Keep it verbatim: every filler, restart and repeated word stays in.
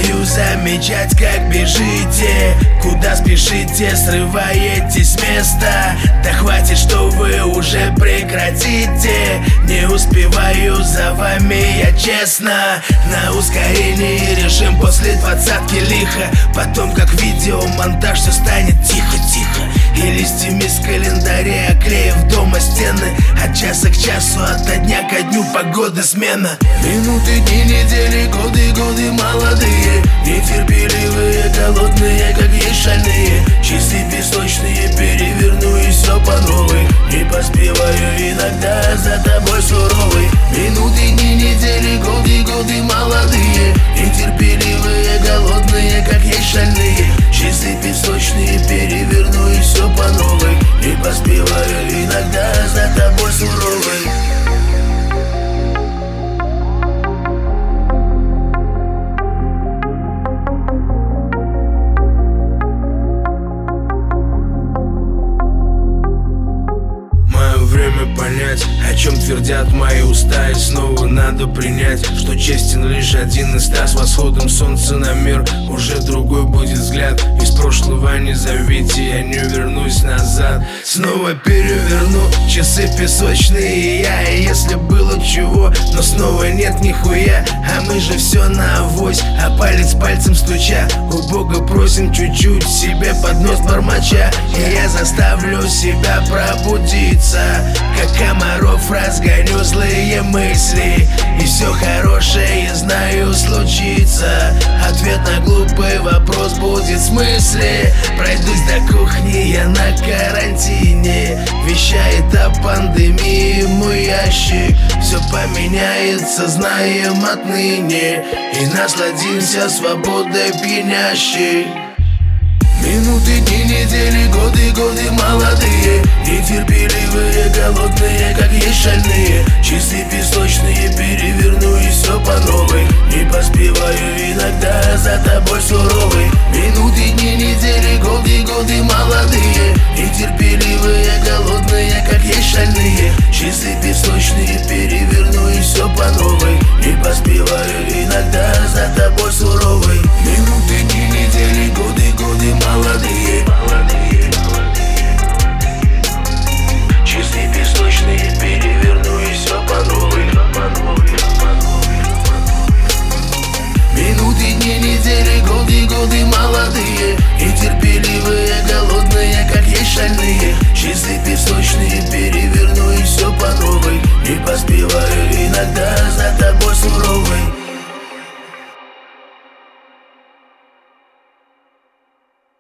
устаю замечать, как бежите, куда спешите, срываетесь с места. Да хватит, что вы уже прекратите. Не успеваю за вами я, честно. На ускорении режим после двадцатки лихо. Потом как видеомонтаж все станет тихо-тихо. И листьями с календаря оклеив дома стены. От часа к часу, от дня ко дню погода смена. Минуты, дни, недели, годы, годы молодые, нетерпеливые, голодные, как есть шальные. Часы песочные, переверну и все по новой. Не поспеваю иногда, за тобой суровый. Минуты, дни, недели, годы, годы молодые, нетерпеливые, голодные, как есть шальные. Часы песочные, переверну и все по новой. Не поспеваю иногда, за тобой суровый. Время понять, о чем твердят мои уста. И снова надо принять, что честен лишь один из ста. С восходом солнца на мир уже другой будет взгляд. Из прошлого не зовите, я не вернусь назад. Снова переверну часы песочные и я. И если было чего, но снова нет нихуя. А мы же все на авось, а палец пальцем стуча. У Бога просим чуть-чуть себе под нос бормоча. И я заставлю себя пробудиться, как комаров разгоню злые мысли. И все хорошее, я знаю, случится. Ответ на глупый вопрос будет в смысле. Пройдусь до кухни, я на карантине. Вещает о пандемии мой ящик. Все поменяется, знаем отныне. И насладимся свободой пьянящей. Минуты, дни, недели, годы, годы молодые, нетерпеливые, голодные, как есть шальные. Часы песочные, переверну и все по новой. Не поспеваю иногда, за тобой суровый. Минуты, дни, недели, годы, годы молодые, нетерпеливые, голодные, как есть шальные. Часы песочные, переверну и все по новой. Не поспеваю иногда, за тобой суровый.